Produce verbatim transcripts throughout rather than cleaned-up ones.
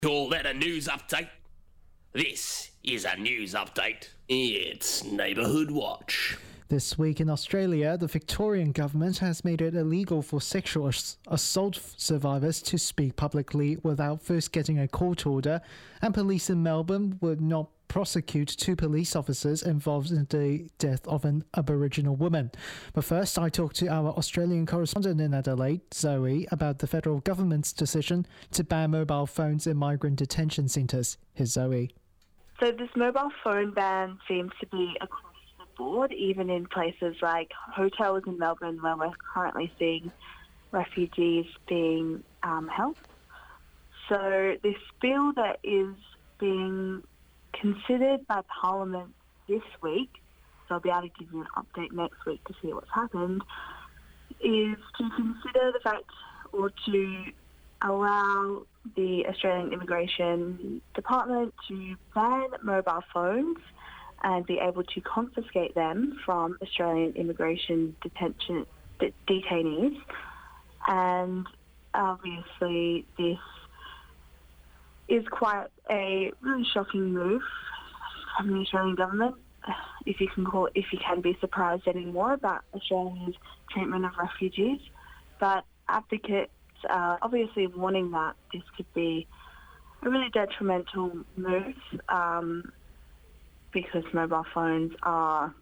Call that a news update? This is a news update. It's Neighbourhood Watch. This week in Australia, the Victorian government has made it illegal for sexual ass- assault survivors to speak publicly without first getting a court order, and police in Melbourne would not prosecute two police officers involved in the death of an Aboriginal woman. But first, I talked to our Australian correspondent in Adelaide, Zoe, about the federal government's decision to ban mobile phones in migrant detention centres. Here's Zoe. So this mobile phone ban seems to be across the board, even in places like hotels in Melbourne where we're currently seeing refugees being um, held. So this bill that is being considered by Parliament this week, so I'll be able to give you an update next week to see what's happened, is to consider the fact or to allow the Australian Immigration Department to ban mobile phones and be able to confiscate them from Australian immigration detention de- detainees. And obviously this is quite a really shocking move from the Australian government, if you can call if you can be surprised anymore about Australia's treatment of refugees. But advocates are obviously warning that this could be a really detrimental move um, because mobile phones are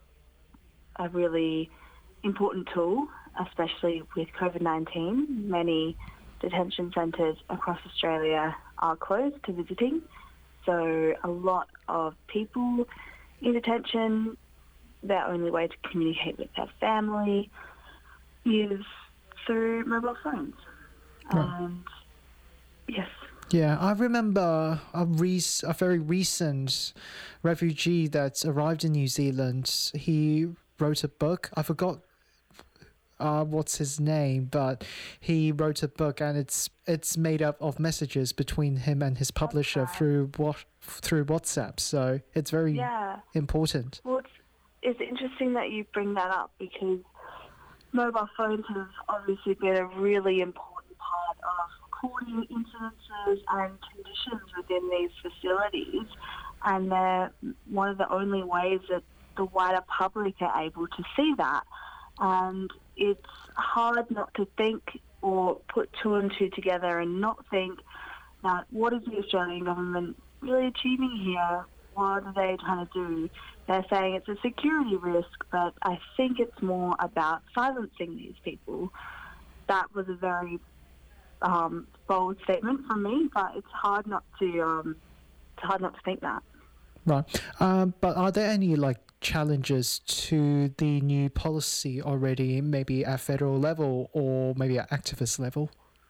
a really important tool, especially with COVID nineteen. Many detention centres across Australia are closed to visiting, so a lot of people in detention, their only way to communicate with their family is through mobile phones. Right. And yes. Yeah, I remember a, rec- a very recent refugee that arrived in New Zealand. He wrote a book. I forgot Uh, what's his name, but he wrote a book, and it's it's made up of messages between him and his publisher right. through what through WhatsApp. So it's very Yeah. important. Well, it's, it's interesting that you bring that up because mobile phones have obviously been a really important part of recording incidences and conditions within these facilities, and they're one of the only ways that the wider public are able to see that. And it's hard not to think or put two and two together and not think that what is the Australian government really achieving here? What are they trying to do? They're saying it's a security risk, but I think it's more about silencing these people. That was a very um, bold statement from me, but it's hard not to um, it's hard not to think that. Right. Um, but are there any like challenges to the new policy already, maybe at federal level or maybe at activist level?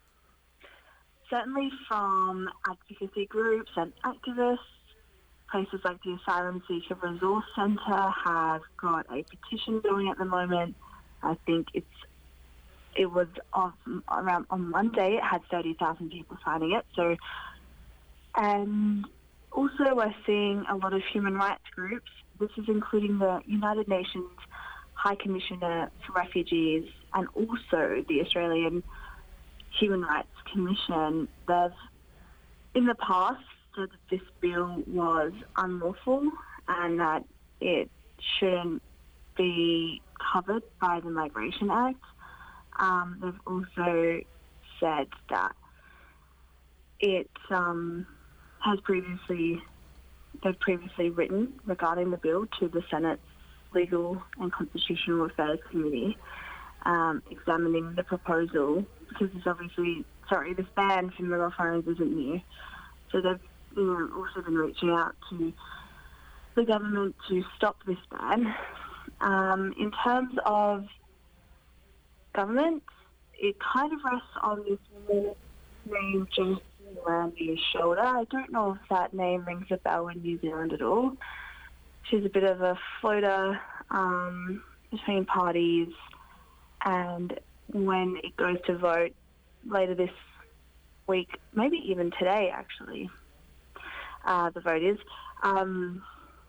Certainly from advocacy groups and activists. Places like the Asylum Seeker Resource Centre have got a petition going at the moment. I think it's it was on, around on Monday. It had thirty thousand people signing it. So, and also we're seeing a lot of human rights groups. This is including the United Nations High Commissioner for Refugees and also the Australian Human Rights Commission. They've, in the past, said that this bill was unlawful and that it shouldn't be covered by the Migration Act. Um, they've also said that it um, has previously they've previously written regarding the bill to the Senate's Legal and Constitutional Affairs Committee, um, examining the proposal because this obviously, sorry, this ban for mobile phones isn't new. So they've you know, also been reaching out to the government to stop this ban. Um, in terms of government, it kind of rests on this woman named Jason Randy's shoulder. I don't know if that name rings a bell in New Zealand at all. She's a bit of a floater um, between parties, and when it goes to vote later this week, maybe even today actually, uh, the vote is, um,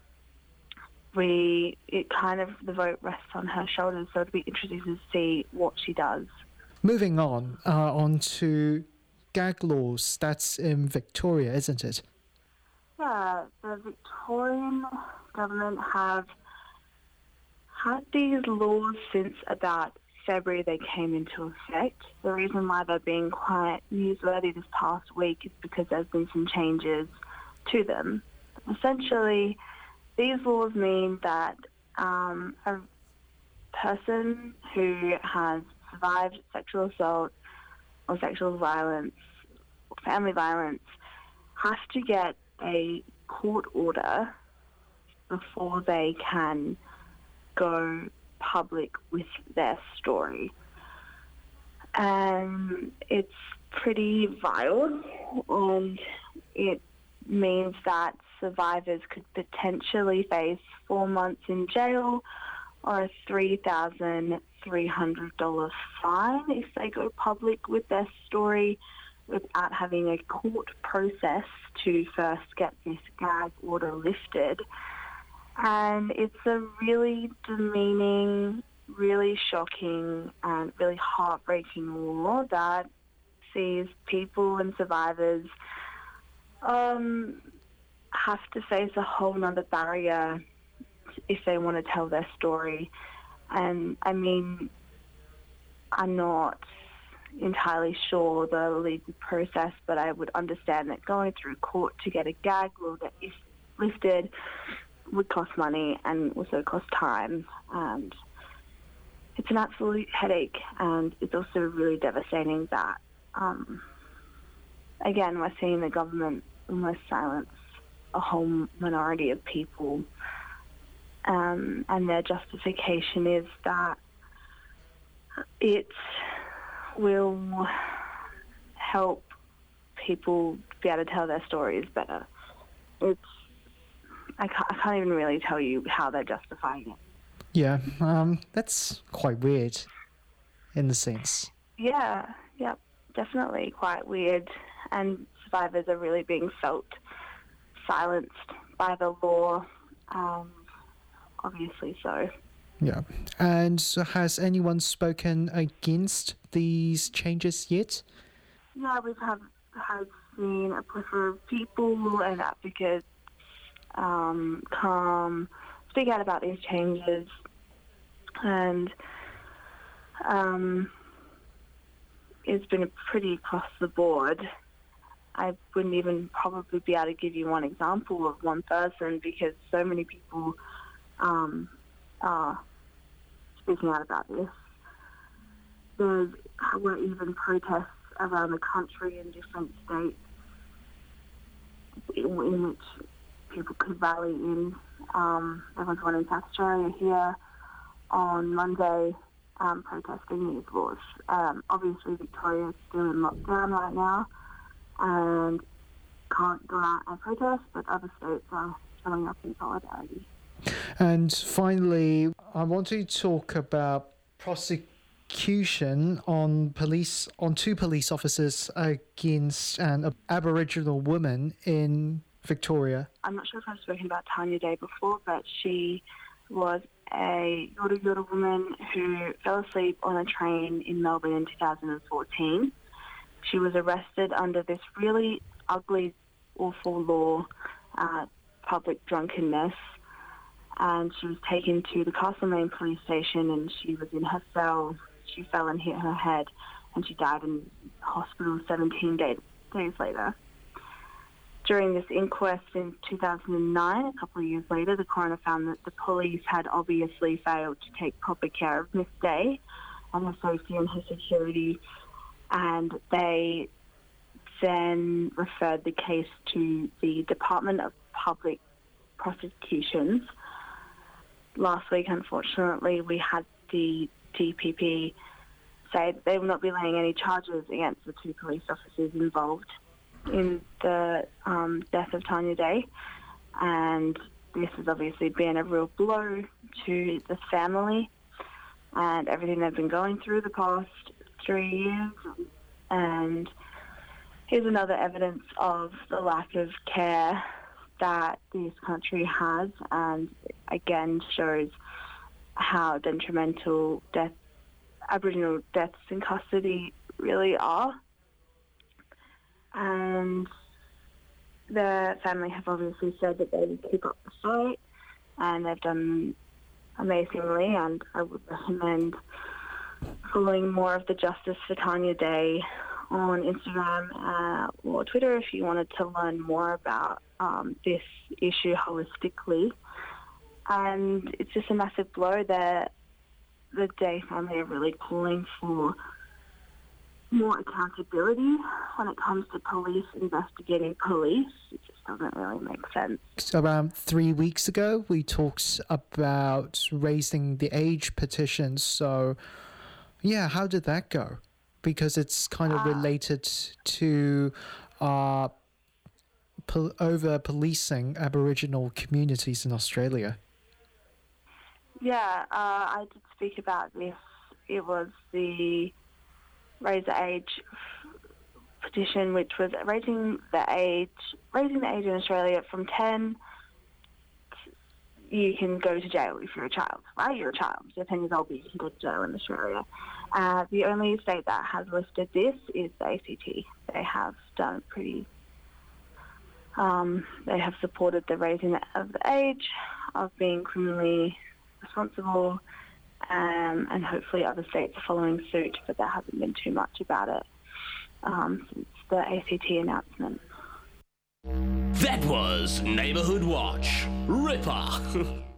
we it kind of, the vote rests on her shoulders, so it'll be interesting to see what she does. Moving on, uh, on to gag laws. That's in Victoria, isn't it? Yeah, the Victorian government have had these laws since about February they came into effect. The reason why they're being quite newsworthy this past week is because there's been some changes to them. Essentially, these laws mean that um, a person who has survived sexual assault or sexual violence or family violence has to get a court order before they can go public with their story. And it's pretty vile, and it means that survivors could potentially face four months in jail or a three thousand three hundred dollars fine if they go public with their story without having a court process to first get this gag order lifted. And it's a really demeaning, really shocking and really heartbreaking law that sees people and survivors um, have to face a whole nother barrier if they want to tell their story. And I mean, I'm not entirely sure the legal process, but I would understand that going through court to get a gag law that is lifted would cost money and also cost time, and it's an absolute headache. And it's also really devastating that um, again we're seeing the government almost silence a whole minority of people, um, and their justification is that it will help people be able to tell their stories better. It's I can't, I can't even really tell you how they're justifying it. Yeah, um, that's quite weird in the sense. Yeah, yeah, definitely quite weird. And survivors are really being felt silenced by the law, um, obviously so. Yeah. And so has anyone spoken against these changes yet? Yeah, we've have, have seen a plethora of people and advocates um, come speak out about these changes, and um, it's been pretty across the board. I wouldn't even probably be able to give you one example of one person because so many people um, are speaking out about this. There were even protests around the country in different states in, in which people could rally in. Um, everyone's one in South Australia here on Monday um, protesting these laws. Um, obviously, Victoria is still in lockdown right now and can't go out and protest, but other states are showing up in solidarity. And finally, I want to talk about prosecution on police on two police officers against an Aboriginal woman in Victoria. I'm not sure if I've spoken about Tanya Day before, but she was a Yorta Yorta woman who fell asleep on a train in Melbourne in two thousand fourteen. She was arrested under this really ugly, awful law, uh, public drunkenness, and she was taken to the Castlemaine police station and she was in her cell. She fell and hit her head and she died in hospital seventeen days, days later. During this inquest in two thousand nine, a couple of years later, the coroner found that the police had obviously failed to take proper care of Miss Day and her safety and her security, and they then referred the case to the Department of Public Prosecutions. Last week, unfortunately, we had the D P P say that they will not be laying any charges against the two police officers involved in the um, death of Tanya Day, and this has obviously been a real blow to the family and everything they've been going through the past three years, and here's another evidence of the lack of care that this country has, and again shows how detrimental death, Aboriginal deaths in custody really are. and the family have obviously said that they will keep up the fight, and they've done amazingly, and I would recommend following more of the Justice for Tanya Day on Instagram uh, or Twitter if you wanted to learn more about um, this issue holistically. And it's just a massive blow that the Day family are really calling for more accountability when it comes to police investigating police. It just doesn't really make sense. Around three weeks ago, we talked about raising the age petition. So, yeah, how did that go? Because it's kind of related to uh, pol- over-policing Aboriginal communities in Australia. Yeah, uh, I did speak about this. It was the Raise the Age petition, which was raising the age, raising the age in Australia from ten. You can go to jail if you're a child, right? You're a child. If you're ten years old, but you can go to jail in Australia. Uh, the only state that has listed this is the A C T. They have done pretty. Um, they have supported the raising of the age of being criminally responsible, um, and hopefully other states are following suit, but there hasn't been too much about it um, since the A C T announcement. That was Neighbourhood Watch. Ripper.